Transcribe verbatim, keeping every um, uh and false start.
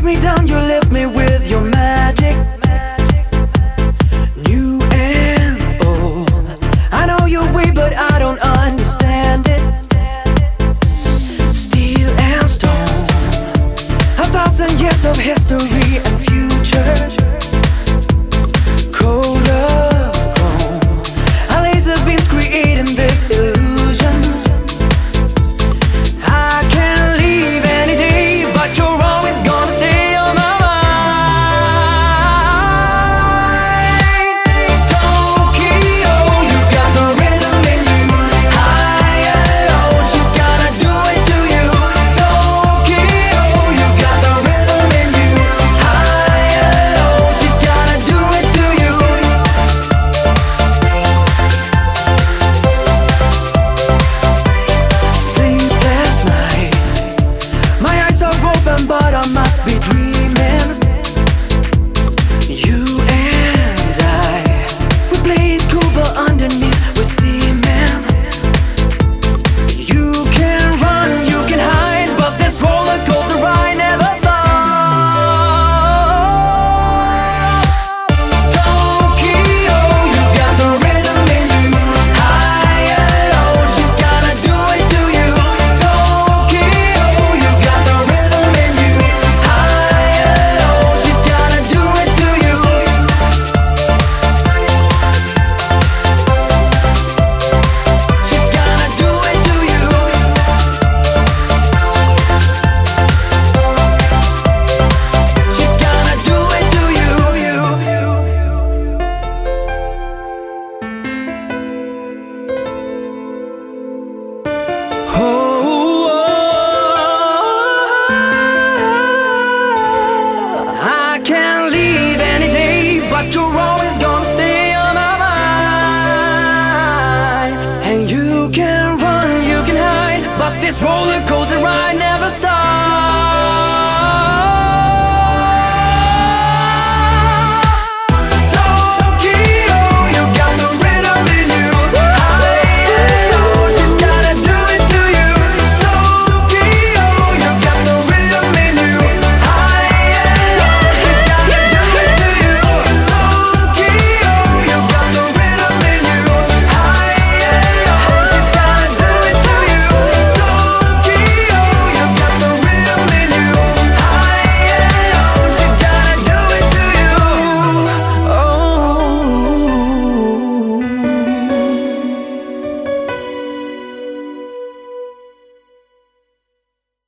me down, you lift me with your magic. New and old, I know your way, but I don't understand it. Steel and stone, a thousand years of history and future. Color chrome, our laser beams creating this illusion. I can't leave any day, but you're always gonna stay on my mind. Tokyo, you got the rhythm in you. High and low, she's gonna do it to you. Tokyo, you got the rhythm in you. High and low, she's gonna do it to you. Sleepless nights, my eyes are open, but I must be dreaming. You and I, we play it cool, but underneath we're steaming. You can run, you can hide, but this roller coaster ride never stops. Tokyo, you got the rhythm in you. High and low, she's gonna do it to you. Tokyo, you got the rhythm in you. High and low, she's gonna do it to you. She's gonna do it to you. She's gonna do it to you. Oh, I can't leave any day, but you're always gonna stay on my mind. And you can run, you can hide, but this roller